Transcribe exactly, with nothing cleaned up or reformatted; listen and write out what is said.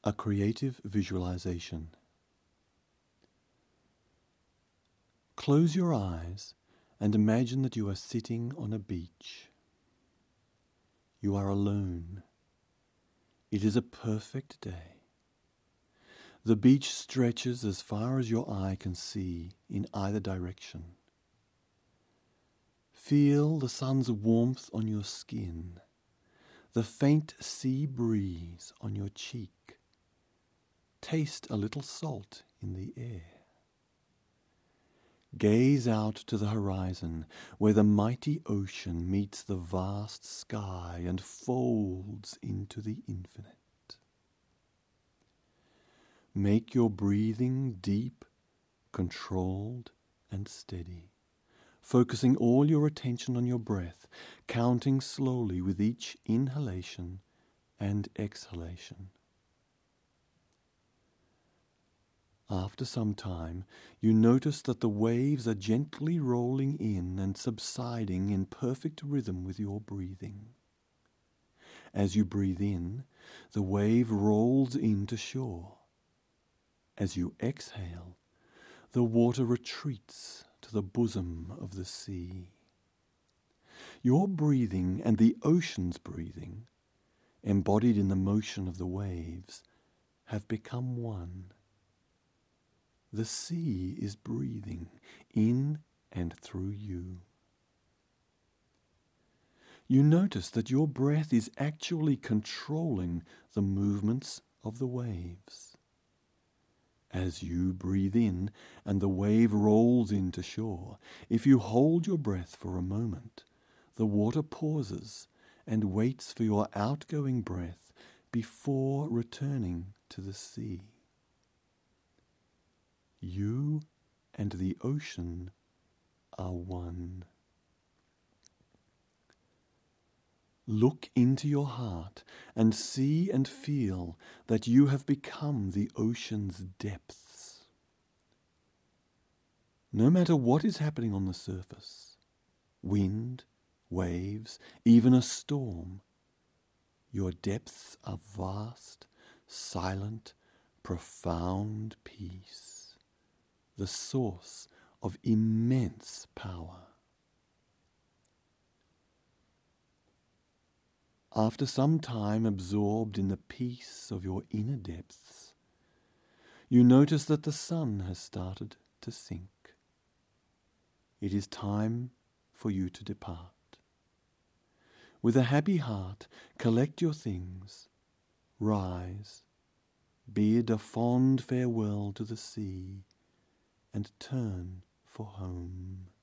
A creative visualization. Close your eyes and imagine that you are sitting on a beach. You are alone. It is a perfect day. The beach stretches as far as your eye can see in either direction. Feel the sun's warmth on your skin, the faint sea breeze on your cheek. Taste a little salt in the air. Gaze out to the horizon where the mighty ocean meets the vast sky and folds into the infinite. Make your breathing deep, controlled, and steady, focusing all your attention on your breath, counting slowly with each inhalation and exhalation. After some time, you notice that the waves are gently rolling in and subsiding in perfect rhythm with your breathing. As you breathe in, the wave rolls in to shore. As you exhale, the water retreats to the bosom of the sea. Your breathing and the ocean's breathing, embodied in the motion of the waves, have become one. The sea is breathing in and through you. You notice that your breath is actually controlling the movements of the waves. As you breathe in and the wave rolls in to shore, if you hold your breath for a moment, the water pauses and waits for your outgoing breath before returning to the sea. You and the ocean are one. Look into your heart and see and feel that you have become the ocean's depths. No matter what is happening on the surface, wind, waves, even a storm, your depths are vast, silent, profound peace. The source of immense power. After some time absorbed in the peace of your inner depths, you notice that the sun has started to sink. It is time for you to depart. With a happy heart, collect your things, rise, bid a fond farewell to the sea, and turn for home.